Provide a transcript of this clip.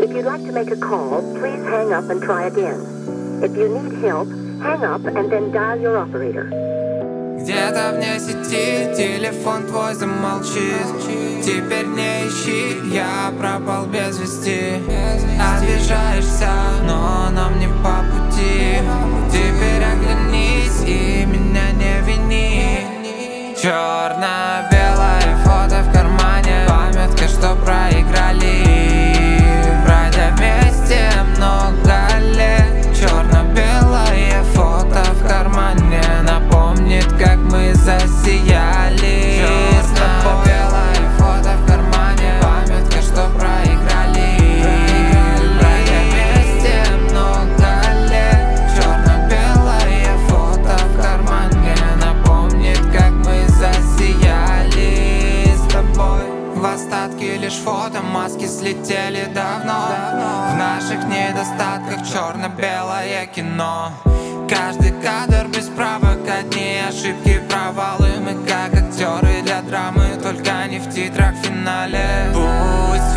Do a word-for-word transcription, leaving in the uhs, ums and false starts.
If you'd like to make a call, please hang up and try again. If you need help, hang up and then dial your operator. Где-то вне сети телефон твой замолчит. Теперь не ищи, я пропал без вести. Обижаешься, но нам не по пути. Теперь оглянись и меня не вини. Черно-белое фото в кармане, памятка, что проиграли. Пройдя вместе много лет. Черно-белое фото в кармане напомнит, как мы засияли. Черно-белое фото в кармане, памятка, что проиграли. Пройдя вместе много лет. Черно-белое фото в кармане напомнит, как мы засияли с тобой. В остатке лишь фото, маски слетели давно. В наших недостатках черно-белое кино. Каждый кадр без правок, одни ошибки, провалы. Мы как актеры для драмы, только не в титрах в финале. Пусть